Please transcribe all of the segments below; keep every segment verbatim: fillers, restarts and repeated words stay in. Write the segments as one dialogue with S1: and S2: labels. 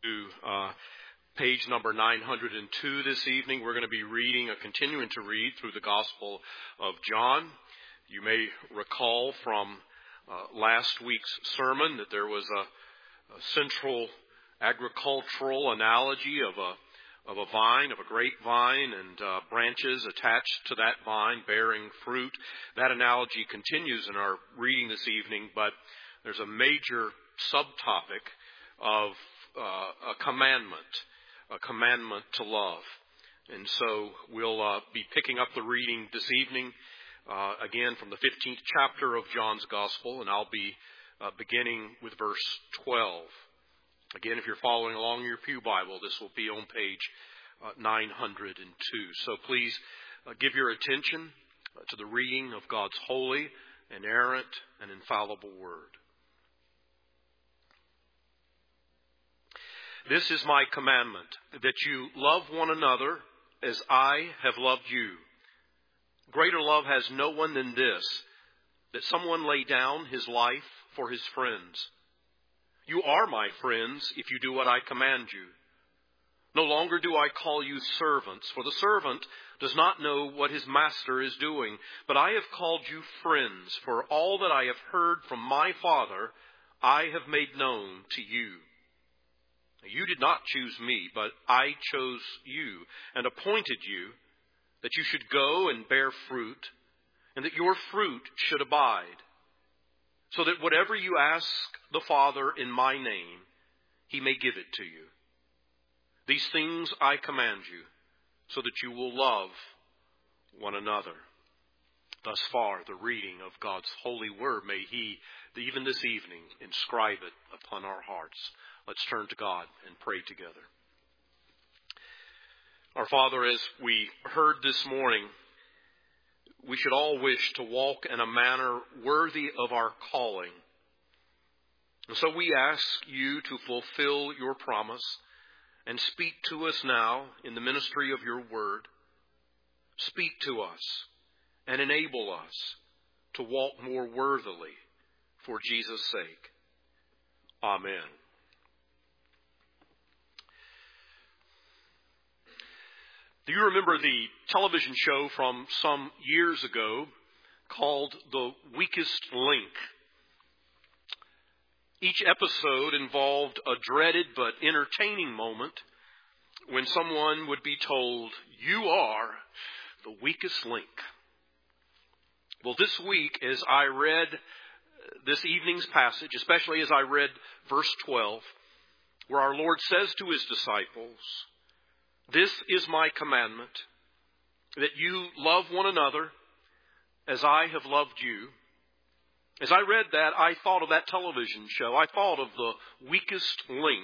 S1: to uh, page number nine hundred two this evening. We're going to be reading, or continuing to read through the Gospel of John. You may recall from uh, last week's sermon that there was a, a central agricultural analogy of a of a vine, of a grapevine, and uh, branches attached to that vine bearing fruit. That analogy continues in our reading this evening, but there's a major subtopic of uh, a commandment, a commandment to love. And so we'll uh, be picking up the reading this evening, uh, again from the fifteenth chapter of John's Gospel, and I'll be uh, beginning with verse twelve. Again, if you're following along in your pew Bible, this will be on page uh, nine hundred two. So please uh, give your attention uh, to the reading of God's holy, inerrant, and infallible Word. This is my commandment, that you love one another as I have loved you. Greater love has no one than this, that someone lay down his life for his friends. You are my friends if you do what I command you. No longer do I call you servants, for the servant does not know what his master is doing. But I have called you friends, for all that I have heard from my Father, I have made known to you. You did not choose me, but I chose you and appointed you that you should go and bear fruit, and that your fruit should abide, so that whatever you ask the Father in my name, He may give it to you. These things I command you, so that you will love one another. Thus far, the reading of God's holy word. May He, even this evening, inscribe it upon our hearts. Let's turn to God and pray together. Our Father, as we heard this morning, we should all wish to walk in a manner worthy of our calling. And so we ask you to fulfill your promise and speak to us now in the ministry of your word. Speak to us and enable us to walk more worthily for Jesus' sake. Amen. Do you remember the television show from some years ago called The Weakest Link? Each episode involved a dreaded but entertaining moment when someone would be told, "You are the weakest link." Well, this week, as I read this evening's passage, especially as I read verse twelve, where our Lord says to His disciples, "This is my commandment, that you love one another as I have loved you." As I read that, I thought of that television show. I thought of the weakest link.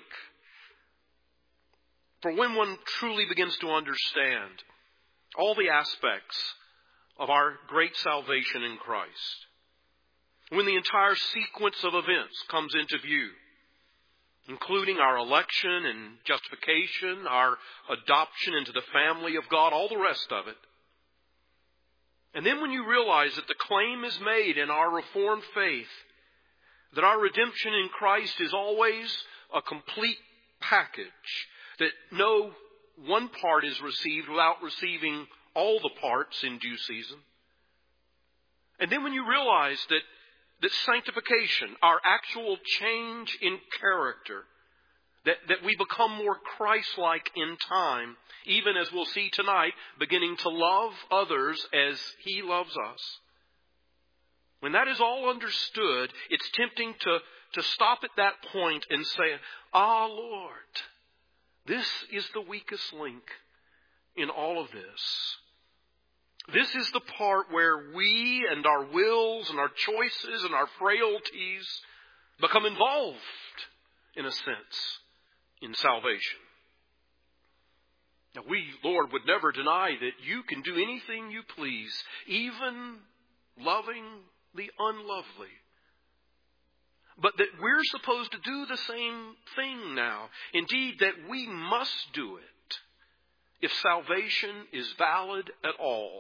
S1: For when one truly begins to understand all the aspects of our great salvation in Christ, when the entire sequence of events comes into view, including our election and justification, our adoption into the family of God, all the rest of it. And then when you realize that the claim is made in our Reformed faith that our redemption in Christ is always a complete package, that no one part is received without receiving all the parts in due season. And then when you realize that that sanctification, our actual change in character, that, that we become more Christ-like in time, even as we'll see tonight, beginning to love others as He loves us. When that is all understood, it's tempting to, to stop at that point and say, "Ah, Lord, this is the weakest link in all of this. This is the part where we and our wills and our choices and our frailties become involved, in a sense, in salvation." Now we, Lord, would never deny that you can do anything you please, even loving the unlovely. But that we're supposed to do the same thing now. Indeed, that we must do it if salvation is valid at all.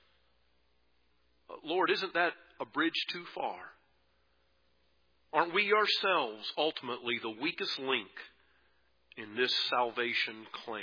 S1: Lord, isn't that a bridge too far? Aren't we ourselves ultimately the weakest link in this salvation claim.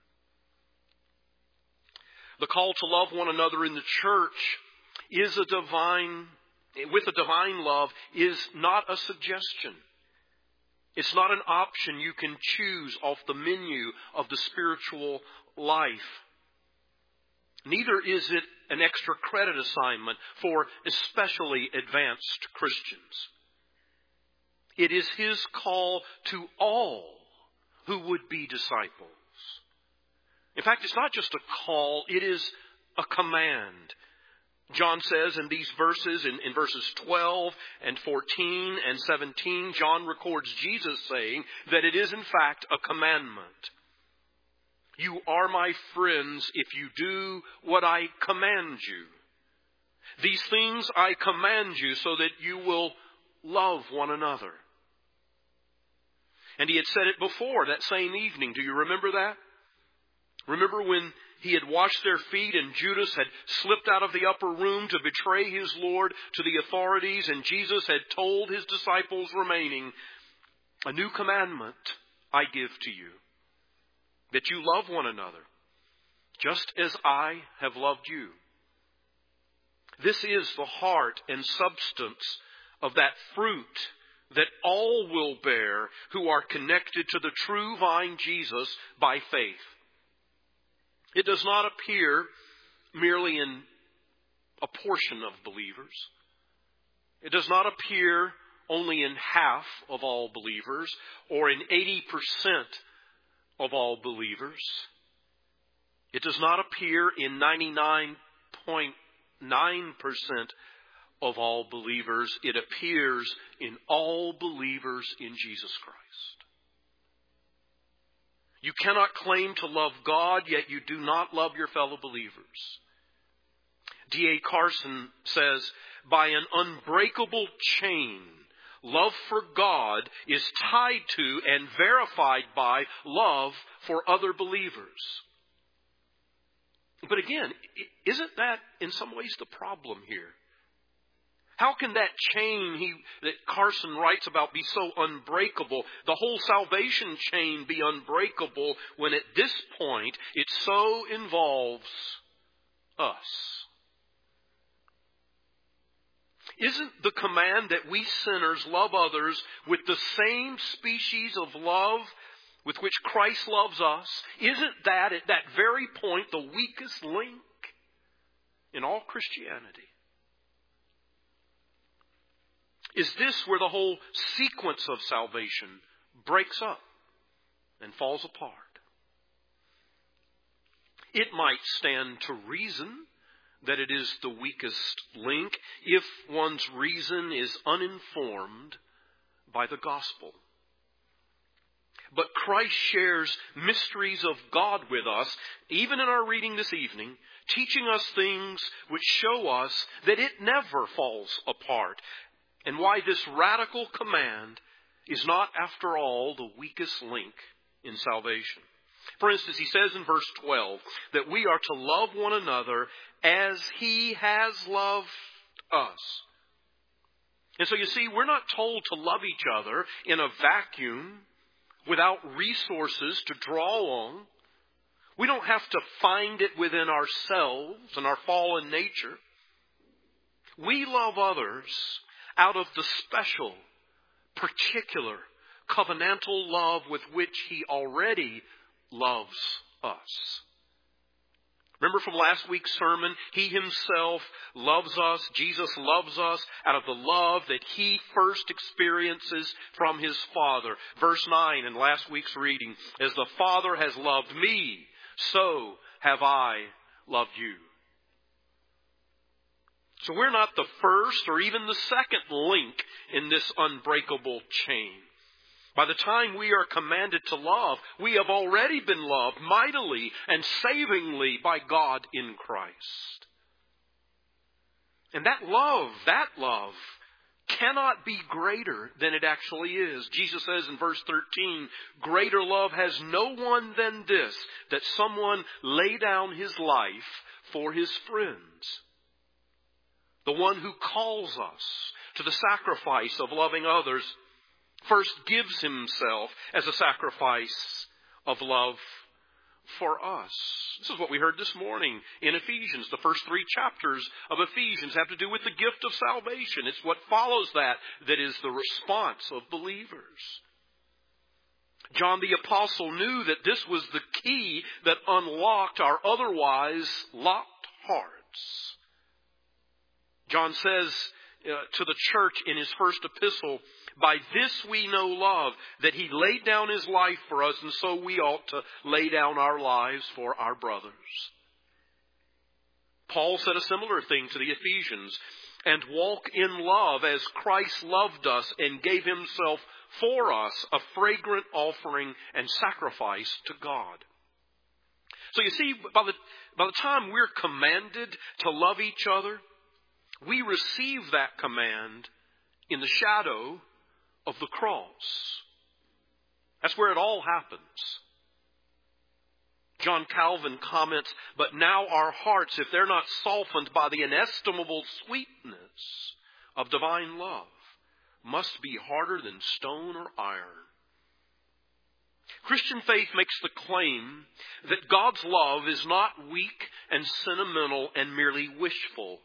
S1: The call to love one another in the church is a divine, with a divine love, is not a suggestion. It's not an option you can choose off the menu of the spiritual life. Neither is it an extra credit assignment for especially advanced Christians. It is His call to all who would be disciples. In fact, it's not just a call, it is a command. John says in these verses, in, in verses twelve and fourteen and seventeen, John records Jesus saying that it is in fact a commandment. You are my friends if you do what I command you. These things I command you so that you will love one another. And He had said it before that same evening. Do you remember that? Remember when He had washed their feet and Judas had slipped out of the upper room to betray his Lord to the authorities, and Jesus had told His disciples remaining, a new commandment I give to you, that you love one another, just as I have loved you. This is the heart and substance of that fruit that all will bear who are connected to the true vine Jesus by faith. It does not appear merely in a portion of believers. It does not appear only in half of all believers or in eighty percent of all believers. It does not appear in ninety-nine point nine percent of all believers. It appears in all believers in Jesus Christ. You cannot claim to love God, yet you do not love your fellow believers. D A Carson says, by an unbreakable chain, love for God is tied to and verified by love for other believers. But again, isn't that in some ways the problem here? How can that chain he, that Carson writes about be so unbreakable? The whole salvation chain be unbreakable when at this point it so involves us. Isn't the command that we sinners love others with the same species of love with which Christ loves us, isn't that at that very point the weakest link in all Christianity? Is this where the whole sequence of salvation breaks up and falls apart? It might stand to reason that it is the weakest link if one's reason is uninformed by the gospel. But Christ shares mysteries of God with us, even in our reading this evening, teaching us things which show us that it never falls apart, and why this radical command is not, after all, the weakest link in salvation. For instance, he says in verse twelve that we are to love one another as He has loved us. And so you see, we're not told to love each other in a vacuum without resources to draw on. We don't have to find it within ourselves and our fallen nature. We love others out of the special, particular, covenantal love with which He already loves us. Remember from last week's sermon, He Himself loves us, Jesus loves us out of the love that He first experiences from His Father. Verse nine in last week's reading, as the Father has loved me, so have I loved you. So we're not the first or even the second link in this unbreakable chain. By the time we are commanded to love, we have already been loved mightily and savingly by God in Christ. And that love, that love, cannot be greater than it actually is. Jesus says in verse thirteen, greater love has no one than this, that someone lay down his life for his friends. The one who calls us to the sacrifice of loving others first gives himself as a sacrifice of love for us. This is what we heard this morning in Ephesians. The first three chapters of Ephesians have to do with the gift of salvation. It's what follows that that is the response of believers. John the Apostle knew that this was the key that unlocked our otherwise locked hearts. John says uh, to the church in his first epistle, "By this we know love, that he laid down his life for us, and so we ought to lay down our lives for our brothers." Paul said a similar thing to the Ephesians, "And walk in love as Christ loved us and gave himself for us, a fragrant offering and sacrifice to God." So you see, by the, by the time we're commanded to love each other, we receive that command in the shadow of the cross. That's where it all happens. John Calvin comments, "But now our hearts, if they're not softened by the inestimable sweetness of divine love, must be harder than stone or iron." Christian faith makes the claim that God's love is not weak and sentimental and merely wishful,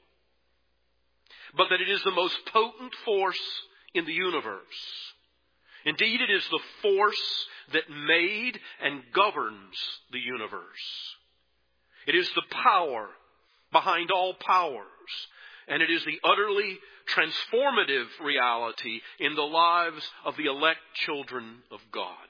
S1: but that it is the most potent force in the universe. Indeed, it is the force that made and governs the universe. It is the power behind all powers, and it is the utterly transformative reality in the lives of the elect children of God.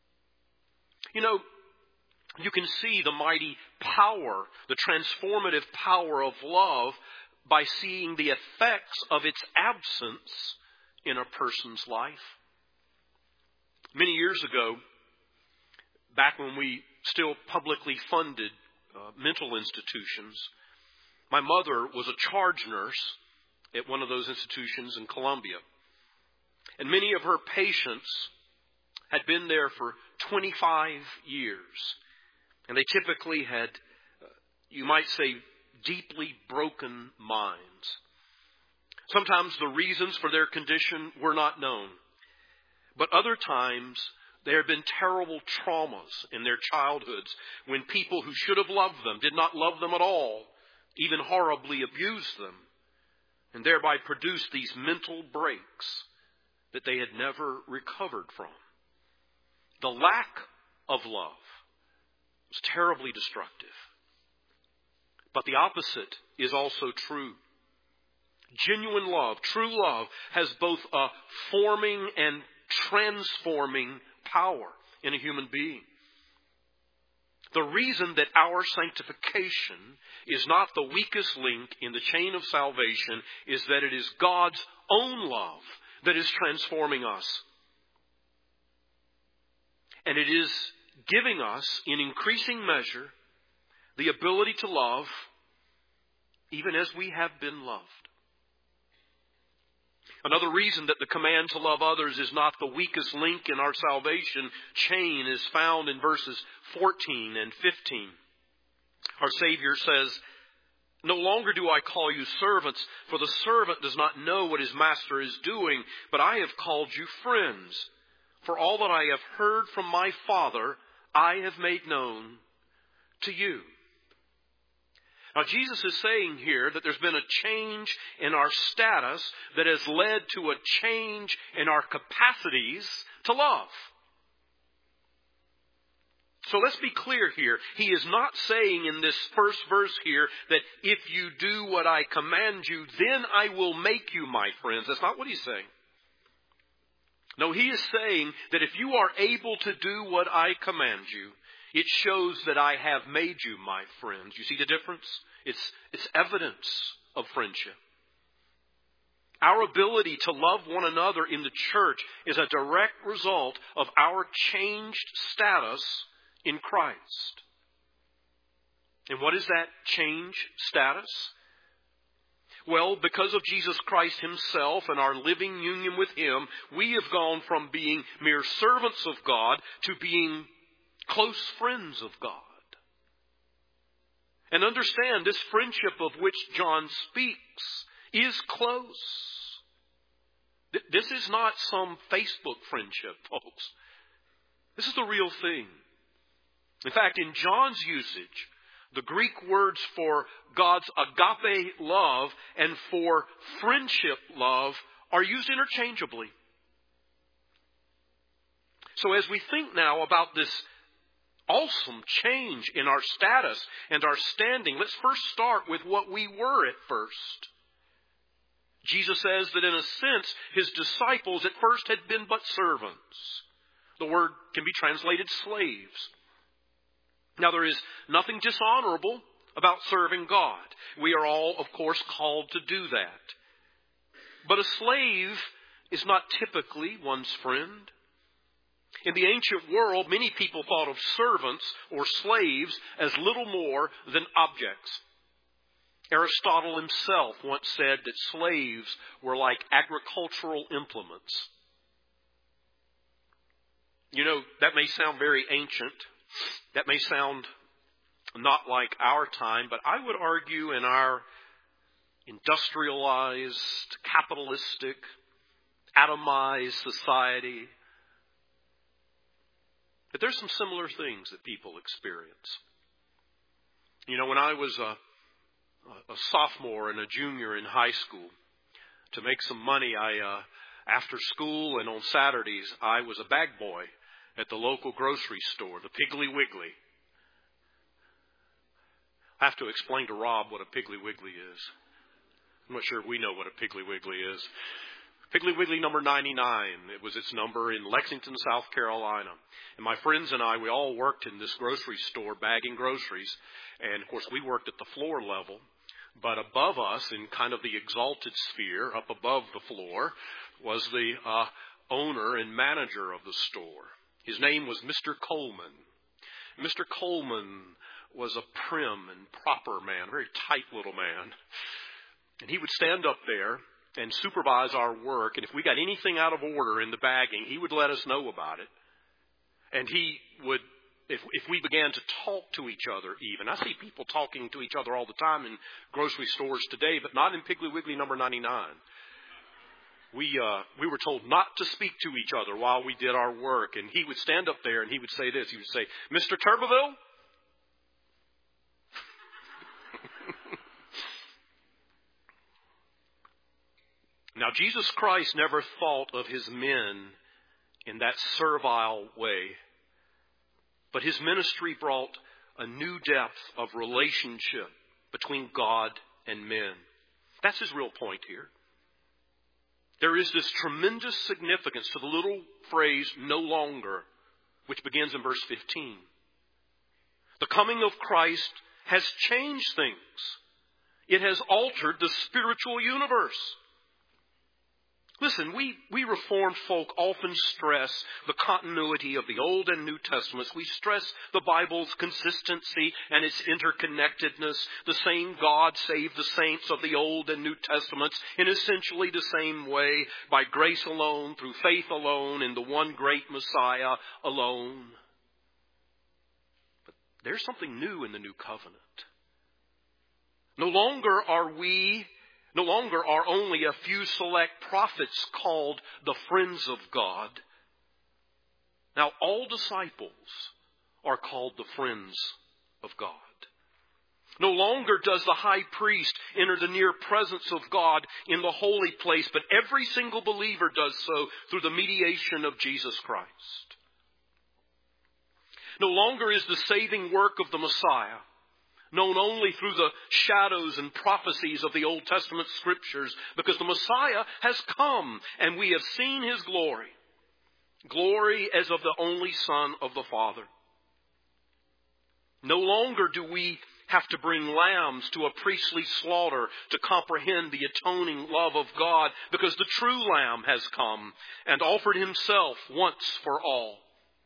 S1: You know, you can see the mighty power, the transformative power of love by seeing the effects of its absence in a person's life. Many years ago, back when we still publicly funded uh, mental institutions, my mother was a charge nurse at one of those institutions in Columbia. And many of her patients had been there for twenty-five years. And they typically had, uh, you might say, deeply broken minds. Sometimes the reasons for their condition were not known. But other times, there have been terrible traumas in their childhoods when people who should have loved them did not love them at all, even horribly abused them, and thereby produced these mental breaks that they had never recovered from. The lack of love was terribly destructive. But the opposite is also true. Genuine love, true love, has both a forming and transforming power in a human being. The reason that our sanctification is not the weakest link in the chain of salvation is that it is God's own love that is transforming us. And it is giving us, in increasing measure, the ability to love even as we have been loved. Another reason that the command to love others is not the weakest link in our salvation chain is found in verses fourteen and fifteen. Our Savior says, "No longer do I call you servants, for the servant does not know what his master is doing, but I have called you friends. For all that I have heard from my Father, I have made known to you." Now, Jesus is saying here that there's been a change in our status that has led to a change in our capacities to love. So let's be clear here. He is not saying in this first verse here that if you do what I command you, then I will make you my friends. That's not what he's saying. No, he is saying that if you are able to do what I command you, it shows that I have made you my friends. You see the difference? It's, it's evidence of friendship. Our ability to love one another in the church is a direct result of our changed status in Christ. And what is that changed status? Well, because of Jesus Christ himself and our living union with him, we have gone from being mere servants of God to being close friends of God. And understand, this friendship of which John speaks is close. Th- This is not some Facebook friendship, folks. This is the real thing. In fact, in John's usage, the Greek words for God's agape love and for friendship love are used interchangeably. So as we think now about this awesome change in our status and our standing, let's first start with what we were at first. Jesus says that in a sense, his disciples at first had been but servants. The word can be translated slaves. Now, there is nothing dishonorable about serving God. We are all, of course, called to do that. But a slave is not typically one's friend. In the ancient world, many people thought of servants or slaves as little more than objects. Aristotle himself once said that slaves were like agricultural implements. You know, that may sound very ancient. That may sound not like our time, but I would argue in our industrialized, capitalistic, atomized society that there's some similar things that people experience. You know, when I was a, a sophomore and a junior in high school, to make some money, I uh, after school and on Saturdays, I was a bag boy at the local grocery store, the Piggly Wiggly. I have to explain to Rob what a Piggly Wiggly is. I'm not sure if we know what a Piggly Wiggly is. Piggly Wiggly number ninety-nine. It was its number in Lexington, South Carolina. And my friends and I, we all worked in this grocery store bagging groceries. And, of course, we worked at the floor level. But above us, in kind of the exalted sphere, up above the floor, was the uh, owner and manager of the store. His name was Mister Coleman. Mister Coleman was a prim and proper man, a very tight little man. And he would stand up there and supervise our work. And if we got anything out of order in the bagging, he would let us know about it. And he would, if if we began to talk to each other even. I see people talking to each other all the time in grocery stores today, but not in Piggly Wiggly number ninety-nine. We uh, we were told not to speak to each other while we did our work. And he would stand up there and he would say this. He would say, Mister Turbeville? Now, Jesus Christ never thought of his men in that servile way. But his ministry brought a new depth of relationship between God and men. That's his real point here. There is this tremendous significance to the little phrase, no longer, which begins in verse fifteen. The coming of Christ has changed things. It has altered the spiritual universe. Listen, we, we Reformed folk often stress the continuity of the Old and New Testaments. We stress the Bible's consistency and its interconnectedness. The same God saved the saints of the Old and New Testaments in essentially the same way, by grace alone, through faith alone, in the one great Messiah alone. But there's something new in the New Covenant. No longer are we No longer are only a few select prophets called the friends of God. Now, all disciples are called the friends of God. No longer does the high priest enter the near presence of God in the holy place, but every single believer does so through the mediation of Jesus Christ. No longer is the saving work of the Messiah known only through the shadows and prophecies of the Old Testament scriptures, because the Messiah has come and we have seen his glory. Glory as of the only Son of the Father. No longer do we have to bring lambs to a priestly slaughter to comprehend the atoning love of God, because the true Lamb has come and offered himself once for all.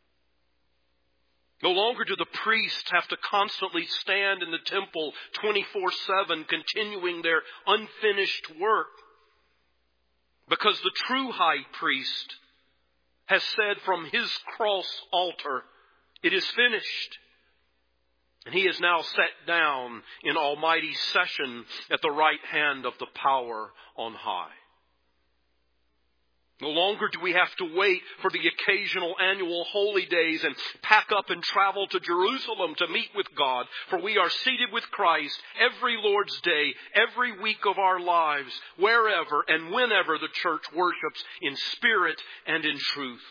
S1: No longer do the priests have to constantly stand in the temple twenty-four seven, continuing their unfinished work, because the true high priest has said from his cross altar, it is finished. And he is now set down in almighty session at the right hand of the power on high. No longer do we have to wait for the occasional annual holy days and pack up and travel to Jerusalem to meet with God, for we are seated with Christ every Lord's Day, every week of our lives, wherever and whenever the church worships in spirit and in truth.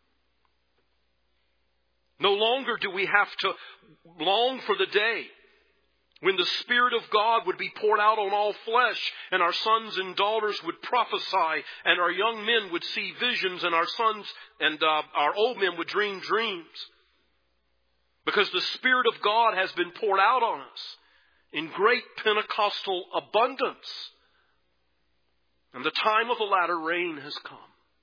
S1: No longer do we have to long for the day when the Spirit of God would be poured out on all flesh, and our sons and daughters would prophesy, and our young men would see visions, and our sons and uh, our old men would dream dreams. Because the Spirit of God has been poured out on us in great Pentecostal abundance. And the time of the latter rain has come.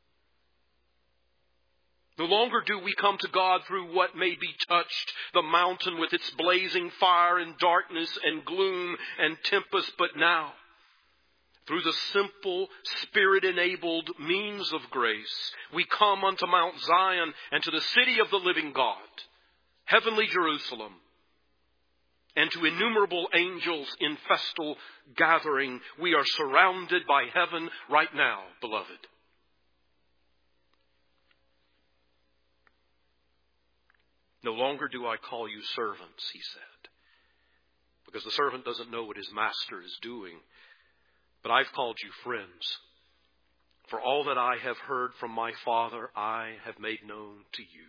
S1: No longer do we come to God through what may be touched, the mountain with its blazing fire and darkness and gloom and tempest, but now, through the simple, Spirit-enabled means of grace, we come unto Mount Zion and to the city of the living God, heavenly Jerusalem, and to innumerable angels in festal gathering. We are surrounded by heaven right now, beloved. No longer do I call you servants, he said, because the servant doesn't know what his master is doing. But I've called you friends. For all that I have heard from my Father, I have made known to you.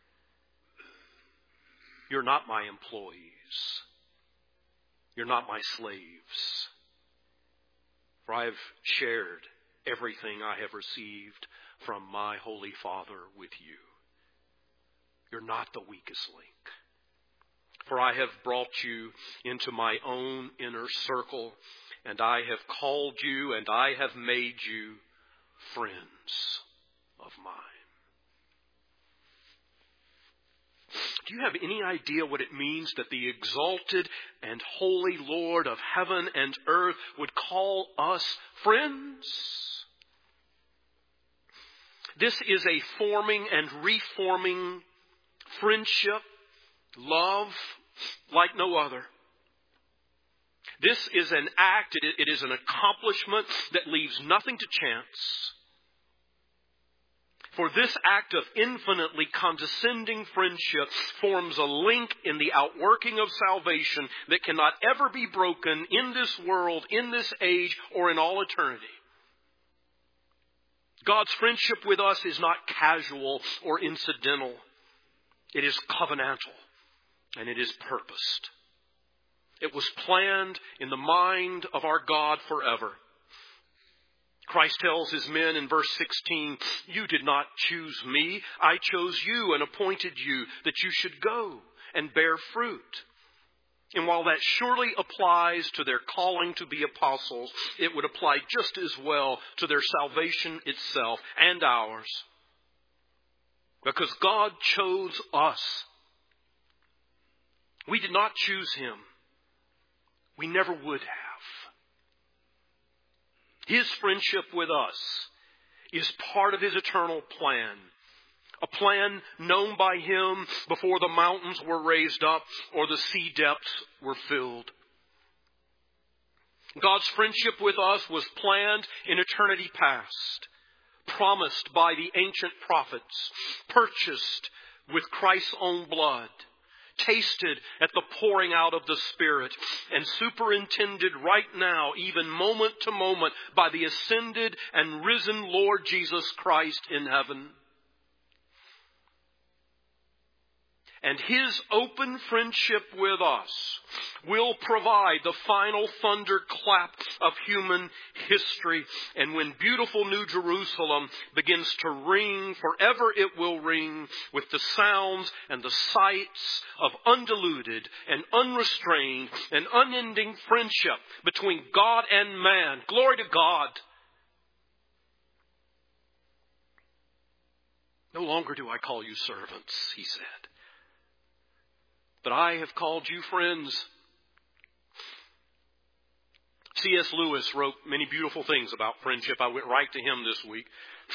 S1: You're not my employees. You're not my slaves. For I have shared everything I have received from my Holy Father with you. You're not the weakest link. For I have brought you into my own inner circle, and I have called you, and I have made you friends of mine. Do you have any idea what it means that the exalted and holy Lord of heaven and earth would call us friends? This is a forming and reforming friendship, love like no other. This is an act, it, it is an accomplishment that leaves nothing to chance. For this act of infinitely condescending friendship forms a link in the outworking of salvation that cannot ever be broken in this world, in this age, or in all eternity. God's friendship with us is not casual or incidental. It is covenantal, and it is purposed. It was planned in the mind of our God forever. Christ tells his men in verse sixteen, you did not choose me. I chose you and appointed you that you should go and bear fruit. And while that surely applies to their calling to be apostles, it would apply just as well to their salvation itself and ours. Because God chose us. We did not choose him. We never would have. His friendship with us is part of his eternal plan. A plan known by him before the mountains were raised up or the sea depths were filled. God's friendship with us was planned in eternity past, promised by the ancient prophets, purchased with Christ's own blood, tasted at the pouring out of the Spirit, and superintended right now, even moment to moment, by the ascended and risen Lord Jesus Christ in heaven. And his open friendship with us will provide the final thunderclap of human history. And when beautiful New Jerusalem begins to ring, forever it will ring with the sounds and the sights of undiluted and unrestrained and unending friendship between God and man. Glory to God. No longer do I call you servants, he said, but I have called you friends. C S Lewis wrote many beautiful things about friendship. I went right to him this week.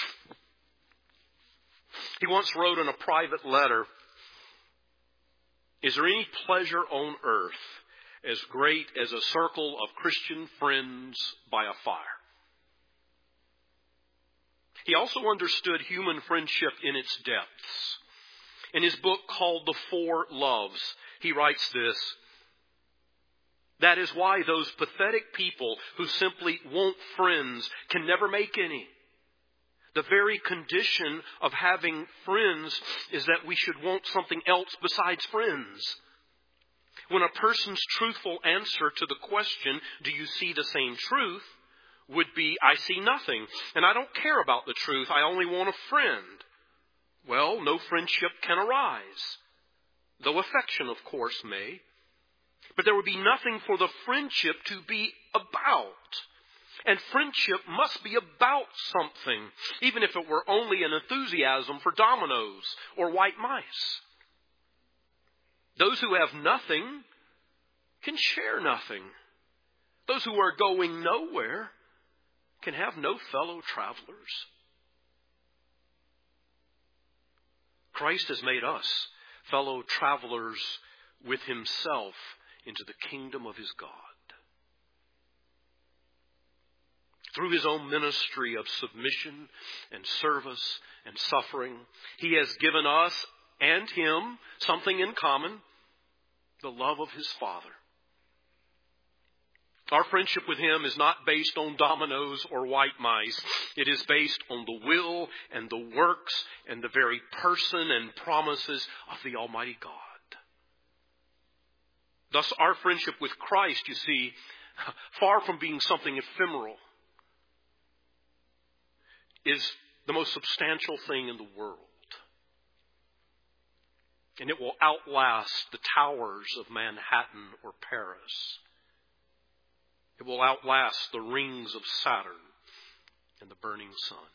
S1: He once wrote in a private letter, is there any pleasure on earth as great as a circle of Christian friends by a fire? He also understood human friendship in its depths. In his book called The Four Loves, he writes this: "That is why those pathetic people who simply want friends can never make any. The very condition of having friends is that we should want something else besides friends. When a person's truthful answer to the question, 'Do you see the same truth?' would be, 'I see nothing, and I don't care about the truth. I only want a friend,' well, no friendship can arise. Though affection, of course, may. But there would be nothing for the friendship to be about. And friendship must be about something, even if it were only an enthusiasm for dominoes or white mice. Those who have nothing can share nothing. Those who are going nowhere can have no fellow travelers." Christ has made us fellow travelers with himself into the kingdom of his God. Through his own ministry of submission and service and suffering, he has given us and him something in common: the love of his Father. Our friendship with him is not based on dominoes or white mice. It is based on the will and the works and the very person and promises of the Almighty God. Thus, our friendship with Christ, you see, far from being something ephemeral, is the most substantial thing in the world. And it will outlast the towers of Manhattan or Paris. It will outlast the rings of Saturn and the burning sun.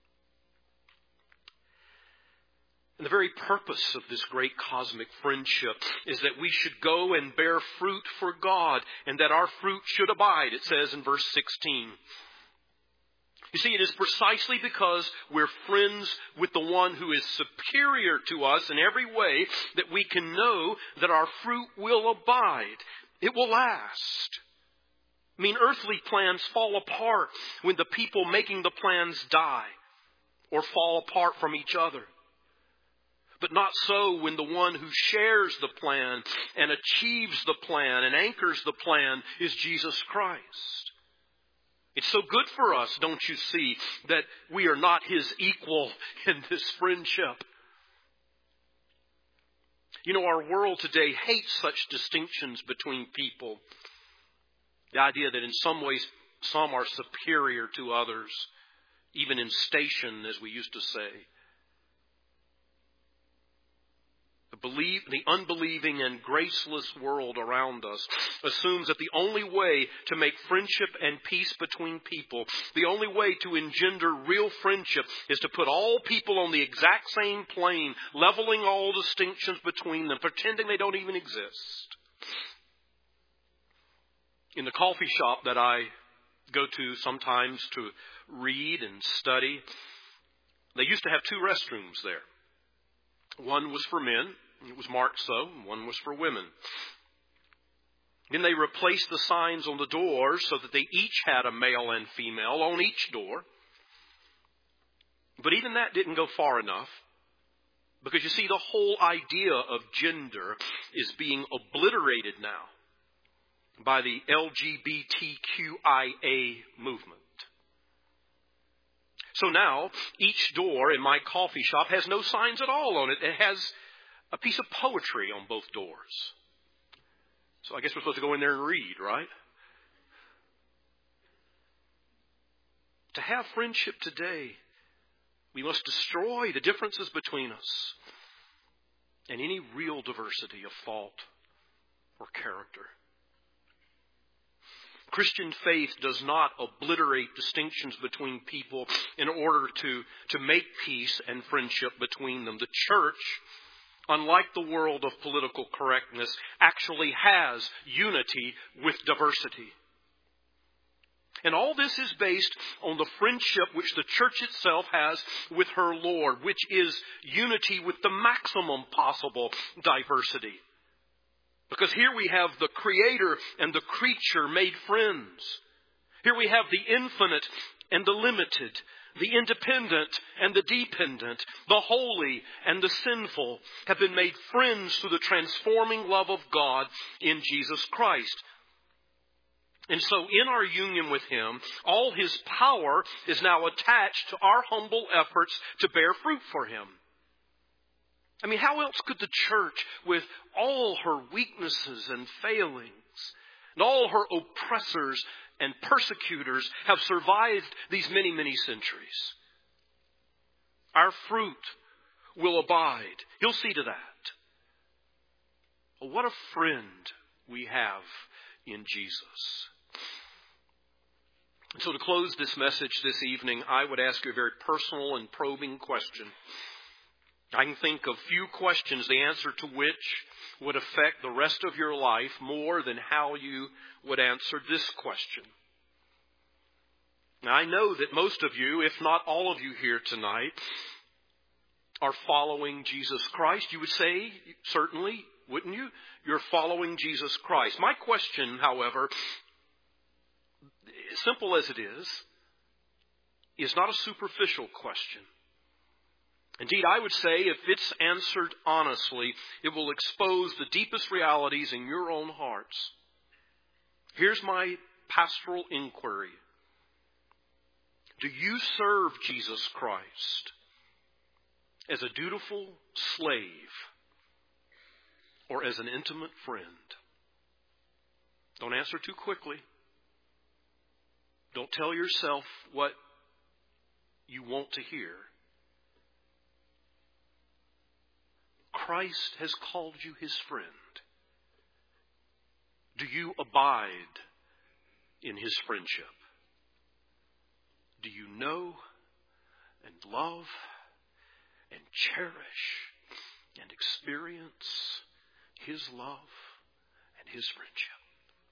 S1: And the very purpose of this great cosmic friendship is that we should go and bear fruit for God, and that our fruit should abide, it says in verse sixteen. You see, it is precisely because we're friends with the one who is superior to us in every way that we can know that our fruit will abide. It will last. I mean, earthly plans fall apart when the people making the plans die or fall apart from each other. But not so when the one who shares the plan and achieves the plan and anchors the plan is Jesus Christ. It's so good for us, don't you see, that we are not his equal in this friendship. You know, our world today hates such distinctions between people. The idea that in some ways some are superior to others, even in station, as we used to say. The, believe, the unbelieving and graceless world around us assumes that the only way to make friendship and peace between people, the only way to engender real friendship, is to put all people on the exact same plane, leveling all distinctions between them, pretending they don't even exist. In the coffee shop that I go to sometimes to read and study, they used to have two restrooms there. One was for men, it was marked so, and one was for women. Then they replaced the signs on the doors so that they each had a male and female on each door. But even that didn't go far enough, because you see, the whole idea of gender is being obliterated now by the L G B T Q I A movement. So now, each door in my coffee shop has no signs at all on it. It has a piece of poetry on both doors. So I guess we're supposed to go in there and read, right? To have friendship today, we must destroy the differences between us and any real diversity of thought or character. Christian faith does not obliterate distinctions between people in order to, to make peace and friendship between them. The church, unlike the world of political correctness, actually has unity with diversity. And all this is based on the friendship which the church itself has with her Lord, which is unity with the maximum possible diversity. Because here we have the Creator and the creature made friends. Here we have the infinite and the limited, The independent and the dependent, the holy and the sinful have been made friends through the transforming love of God in Jesus Christ. And so in our union with Him, all His power is now attached to our humble efforts to bear fruit for Him. I mean, how else could the church, with all her weaknesses and failings, and all her oppressors and persecutors, have survived these many, many centuries? Our fruit will abide. He'll see to that. Well, what a friend we have in Jesus. And so to close this message this evening, I would ask you a very personal and probing question. I can think of few questions, the answer to which would affect the rest of your life more than how you would answer this question. Now, I know that most of you, if not all of you here tonight, are following Jesus Christ. You would say, certainly, wouldn't you? You're following Jesus Christ. My question, however, simple as it is, is not a superficial question. Indeed, I would say if it's answered honestly, it will expose the deepest realities in your own hearts. Here's my pastoral inquiry. Do you serve Jesus Christ as a dutiful slave or as an intimate friend? Don't answer too quickly. Don't tell yourself what you want to hear. Christ has called you His friend. Do you abide in His friendship? Do you know and love and cherish and experience His love and His friendship?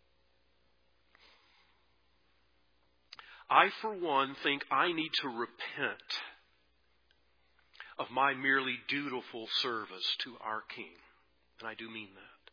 S1: I, for one, think I need to repent of my merely dutiful service to our King. And I do mean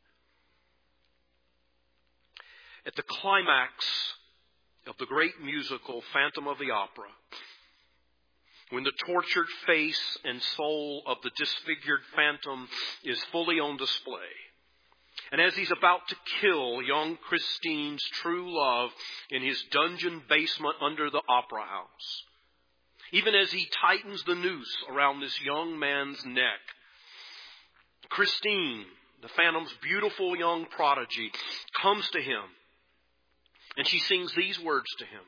S1: that. At the climax of the great musical Phantom of the Opera, when the tortured face and soul of the disfigured Phantom is fully on display, and as he's about to kill young Christine's true love in his dungeon basement under the opera house, even as he tightens the noose around this young man's neck, Christine, the Phantom's beautiful young prodigy, comes to him, and she sings these words to him.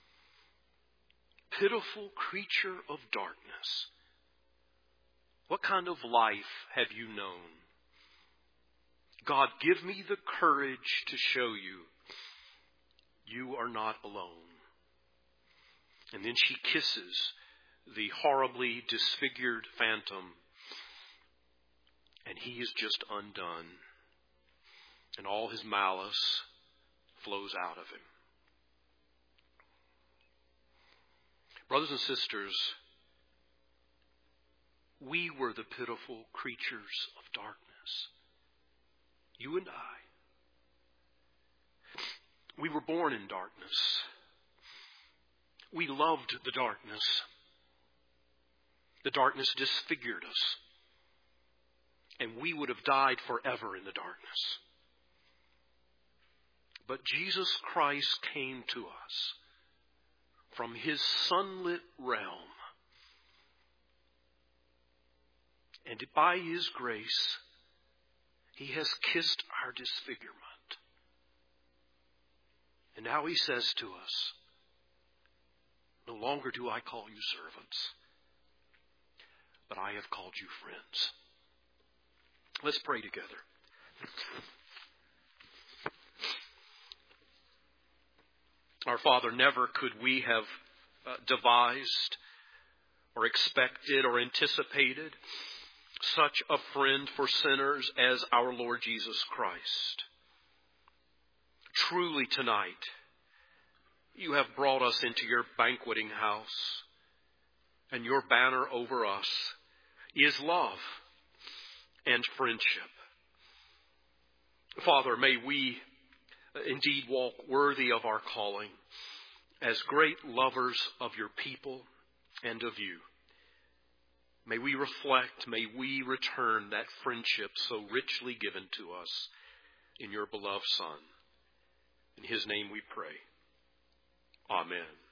S1: Pitiful creature of darkness, what kind of life have you known? God, give me the courage to show you you are not alone. And then she kisses the horribly disfigured Phantom, and he is just undone, and all his malice flows out of him. Brothers and sisters, we were the pitiful creatures of darkness. You and I. We were born in darkness. We loved the darkness. The darkness disfigured us. And we would have died forever in the darkness. But Jesus Christ came to us from His sunlit realm. And by His grace, He has kissed our disfigurement. And now He says to us, no longer do I call you servants, but I have called you friends. Let's pray together. Our Father, never could we have uh, devised or expected or anticipated such a friend for sinners as our Lord Jesus Christ. Truly tonight, you have brought us into your banqueting house, and your banner over us is love and friendship. Father, may we indeed walk worthy of our calling as great lovers of your people, and of you. May we reflect, may we return that friendship so richly given to us in your beloved Son. In his name we pray. Amen.